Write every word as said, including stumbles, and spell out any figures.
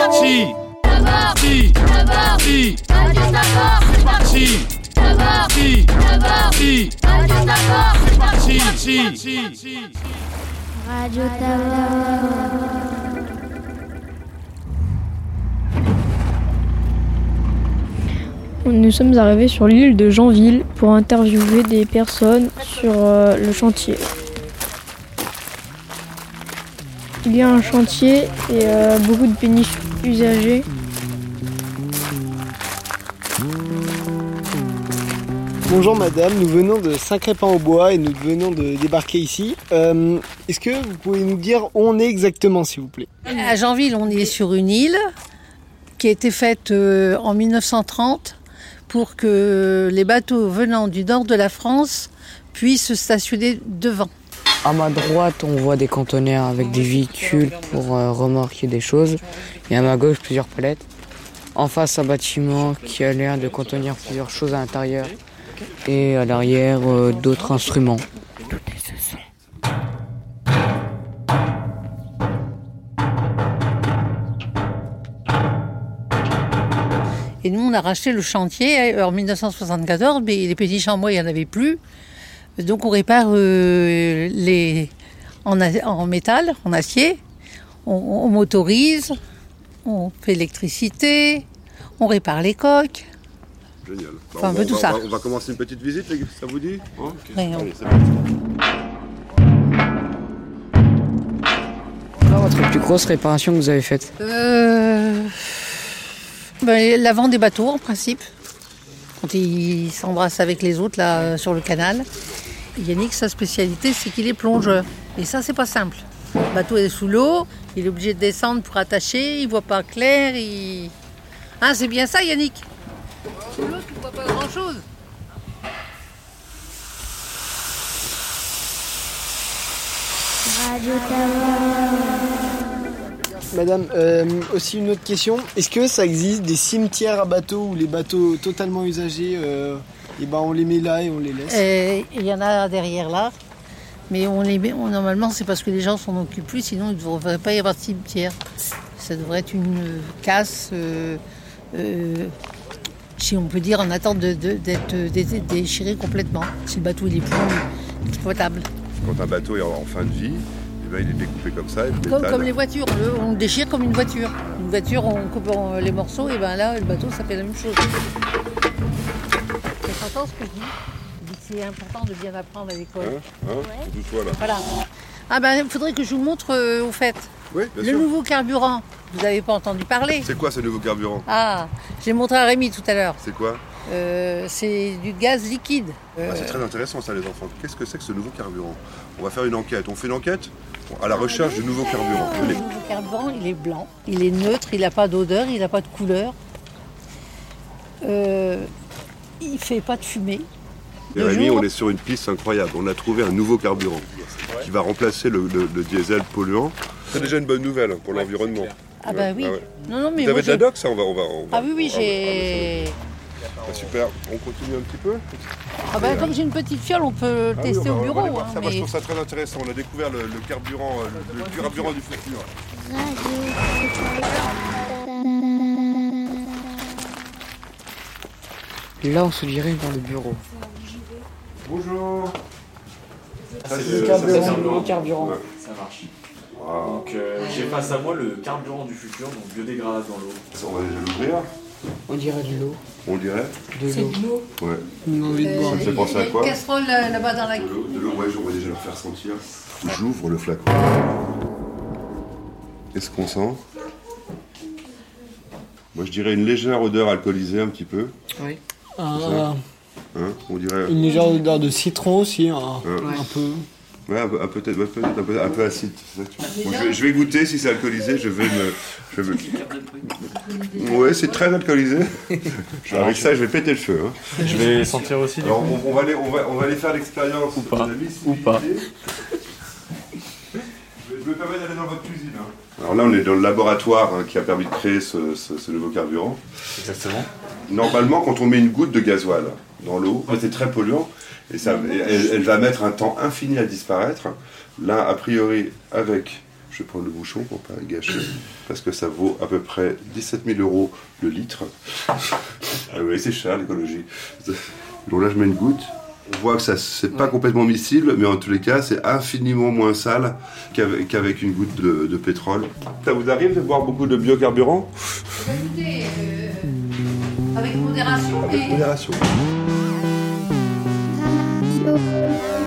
parti. Si, si, c'est parti. Si, si, c'est parti. Si, si. Radio Tabac. Nous sommes arrivés sur l'île de Janville pour interviewer des personnes sur euh, le chantier. Il y a un chantier et euh, beaucoup de péniches usagées. Bonjour madame, nous venons de Saint-Crépin-aux-Bois et nous venons de débarquer ici. Euh, est-ce que vous pouvez nous dire où on est exactement s'il vous plaît ? À Janville, on est sur une île qui a été faite euh, en mille neuf cent trente pour que les bateaux venant du nord de la France puissent stationner devant. À ma droite, on voit des conteneurs avec des véhicules pour euh, remorquer des choses. Et à ma gauche, plusieurs palettes. En face, un bâtiment qui a l'air de contenir plusieurs choses à l'intérieur. Et à l'arrière, euh, d'autres instruments. Et nous, on a racheté le chantier en mille neuf cent soixante-quatorze, mais les péniches en bois, il n'y en avait plus. Donc on répare euh, les en, en métal, en acier, on, on motorise, on fait l'électricité, on répare les coques. Génial. Bah, enfin, on, un va, peu on, tout va, ça. on, va, on va commencer une petite visite, ça vous dit ? Hein, okay. Oui, on... Allez, c'est parti. C'est quoi votre plus grosse réparation que vous avez faite ? euh... ben, L'avant des bateaux, en principe. Quand ils s'embrassent avec les autres là sur le canal. Yannick, sa spécialité, c'est qu'il est plongeur. Et ça, c'est pas simple. Le bateau est sous l'eau, il est obligé de descendre pour attacher, il voit pas clair. Il... Hein, c'est bien ça, Yannick ? Sous l'eau, tu vois pas grand-chose. Radio Tabac. Madame, euh, aussi une autre question. Est-ce que ça existe des cimetières à bateaux où les bateaux totalement usagés, euh, et ben on les met là et on les laisse ? Il y en a derrière là, mais on les met, on, normalement c'est parce que les gens s'en occupent plus, sinon il ne devrait pas y avoir de cimetière. Ça devrait être une casse, euh, euh, si on peut dire, en attente de, de, d'être déchiré complètement. Si le bateau il est plus exploitable. Quand un bateau est en fin de vie, eh ben, il est découpé comme ça. Comme, comme les voitures, on le, on le déchire comme une voiture. Une voiture, on coupe en, les morceaux, et ben là, le bateau, ça fait la même chose. C'est important ce que je dis. Je dis que c'est important de bien apprendre à l'école. Hein, hein Ouais. Douce-toi là. Voilà. Ah ben, il faudrait que je vous montre, euh, au fait, Oui, bien le sûr. nouveau carburant. Vous n'avez pas entendu parler. C'est quoi ce nouveau carburant ? Ah, j'ai montré à Rémi tout à l'heure. C'est quoi ? Euh, c'est du gaz liquide. Euh, Ah, c'est très intéressant ça les enfants. Qu'est-ce que c'est que ce nouveau carburant ? On va faire une enquête. On fait une enquête à la recherche du nouveau carburant. Le Venez. nouveau carburant, il est blanc, il est neutre, il n'a pas d'odeur, il n'a pas de couleur. Euh, il ne fait pas de fumée. Et De Rémi, jour, on est sur une piste incroyable. On a trouvé un nouveau carburant qui va remplacer le, le- le diesel polluant. C'est déjà une bonne nouvelle pour l'environnement. Ah bah oui. Ah ouais. Non, non, mais Vous moi, avez de la j'ai- doc, ça on va, on va, on va- Ah oui, oui, on va- j'ai... Ah, super, on continue un petit peu. Ah bah, comme j'ai une petite fiole, on peut Ah oui, tester on va- au on va bureau. aller voir hein, ça. Moi, je mais... trouve ça très intéressant. On a découvert le, le carburant, euh, le, le carburant du futur. Et là, on se dirait dans le bureau. Bonjour. C'est le nouveau carburant. Ça marche. Donc euh, j'ai face à moi le carburant du futur, donc biodégradable dans l'eau. On va déjà l'ouvrir. On dirait de l'eau. On dirait. De C'est l'eau. de l'eau. Ouais. On a envie de boire. Ça me fait penser à quoi ? Une casserole euh, là-bas dans la... De l'eau, de l'eau, ouais, on va déjà leur faire sentir. J'ouvre le flacon. Qu'est-ce qu'on sent ? Moi, je dirais une légère odeur alcoolisée, un petit peu. Oui. Ah, Hein, on dirait. une légère odeur de citron aussi, hein, Ouais. un peu. Ouais, un peu, un peu, peut-être, ouais, peut-être un peu, un peu acide. c'est ça que tu- Bon, je, vais, je vais goûter si c'est alcoolisé. Je vais me. Je vais me... Ouais, c'est très alcoolisé. Avec ça, je vais péter le feu. Hein. Je vais sentir aussi du Alors, coup. on, on va aller, on va, on va aller faire l'expérience. Ou pas. de la Ou pas. Je me permets d'aller dans votre cuisine. Hein. Alors là, on est dans le laboratoire hein, qui a permis de créer ce, ce- ce nouveau carburant. Exactement. Normalement, quand on met une goutte de gasoil dans l'eau, c'est très polluant et ça, et elle, elle va mettre un temps infini à disparaître. Là, a priori, avec je vais prendre le bouchon pour pas gâcher, parce que ça vaut à peu près dix-sept mille euros le litre. Ah oui, c'est cher l'écologie. Donc là, je mets une goutte. On voit que ça, c'est pas complètement miscible, mais en tous les cas, c'est infiniment moins sale qu'avec, qu'avec une goutte de, de pétrole. Ça vous arrive de boire beaucoup de biocarburant ? Écoutez, euh, avec modération. Avec modération. Radio.